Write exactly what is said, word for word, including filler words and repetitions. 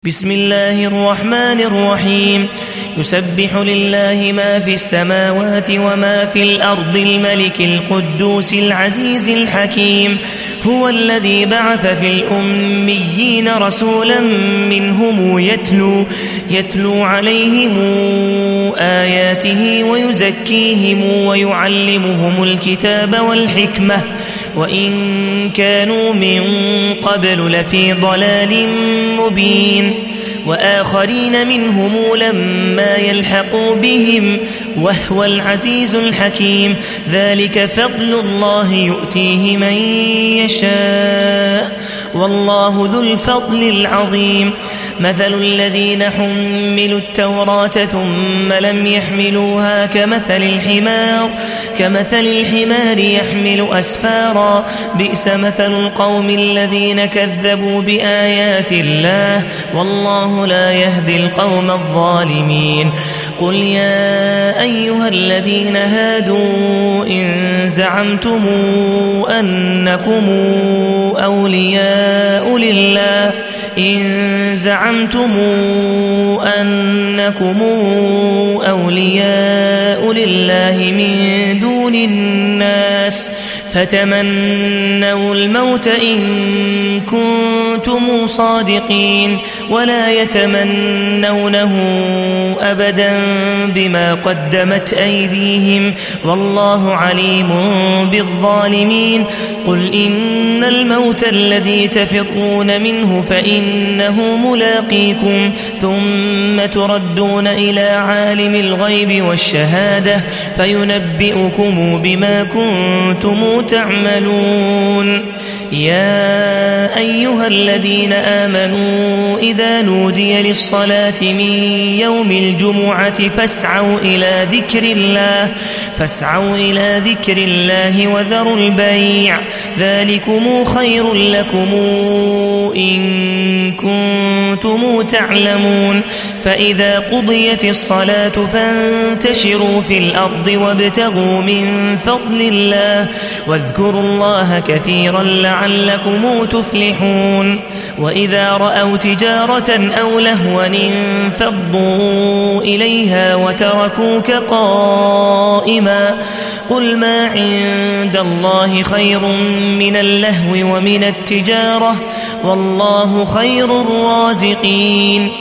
بسم الله الرحمن الرحيم يسبح لله ما في السماوات وما في الأرض الملك القدوس العزيز الحكيم هو الذي بعث في الأميين رسولا منهم يتلو, يتلو عليهم آياته ويزكيهم ويعلمهم الكتاب والحكمة وإن كانوا من قبل لفي ضلال مبين وآخرين منهم لما يلحقوا بهم وهو العزيز الحكيم ذلك فضل الله يؤتيه من يشاء والله ذو الفضل العظيم مثل الذين حملوا التوراة ثم لم يحملوها كمثل الحمار كمثل الحمار يحمل أسفارا بئس مثل القوم الذين كذبوا بآيات الله والله لا يهدي القوم الظالمين قل يا أيها الذين هادوا إن زعمتم أنكم أولياء لله إن زعمتم أنكم أولياء لله من دون الناس فتمنوا الموت إن كنتم صادقين ولا يتمنونه أبدا بما قدمت أيديهم والله عليم بالظالمين قل إن الموت الذي تفرون منه فإنه ملاقيكم ثم تردون إلى عالم الغيب والشهادة فينبئكم بما كنتم تعملون يا أيها الذين آمنوا إذا نودي للصلاة من يوم الجمعة فاسعوا إلى ذكر الله فاسعوا إلى ذكر الله وذروا البيع ذلكم خير لكم إن كنتم تعلمون فإذا قضيت الصلاة فانتشروا في الأرض وابتغوا من فضل الله واذكروا الله كثيرا لعلكم تفلحون وإذا رأوا تجارة أو لهوا انفضوا إليها وتركوك قائما قل ما عند الله خير من اللهو ومن التجارة والله خير الرازقين